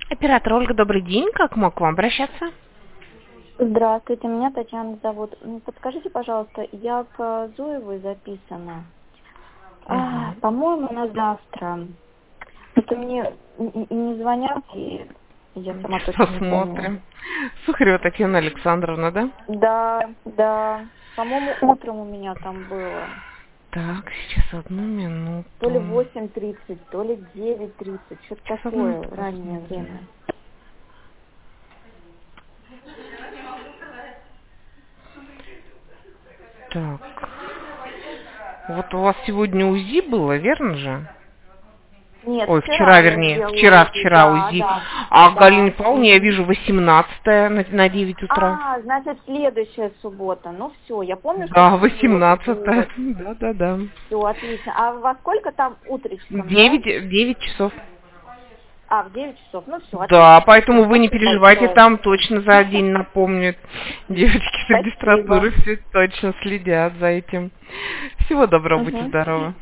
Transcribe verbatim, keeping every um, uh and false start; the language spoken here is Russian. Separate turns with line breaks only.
Оператор Ольга, добрый день. Как мог к вам обращаться?
Здравствуйте, меня Татьяна зовут. М, Подскажите, пожалуйста, я к Зуевой записана. А,
Угу.
по-моему, на завтра. Это мне н- н- не звонят, и я сама точно не помню.
Посмотрим. Сухарева Татьяна Александровна, да?
Да, да. По-моему, утром у меня там было.
Так, сейчас одну
То ли
минуту.
восемь тридцать, то ли девять тридцать. Что-то
Сейчас одну
такое,
минуту
раннее
посмотрим.
время.
Так. Вот у вас сегодня УЗИ было, верно же?
Нет,
Ой, вчера,
вчера я
вернее.
сделала
Вчера,
УЗИ.
вчера
Да,
УЗИ.
да,
А Галина
да.
Павловна, я
Мгм.
вижу, восемнадцатое на, на девять утра.
А, значит, следующая суббота. Ну все, я помню, что в
Да,
субботу.
восемнадцатое.
Вот.
Да, да, да.
Все, отлично. А во сколько там утречком, да?
Девять, девять часов.
А, в девять часов. Ну все,
Да,
отлично. Все,
поэтому вы не
спасибо
переживайте,
большое.
там точно за день напомнят. Девочки с
Спасибо.
регистратуры все точно следят за этим. Всего доброго, будьте
Мгм.
здоровы.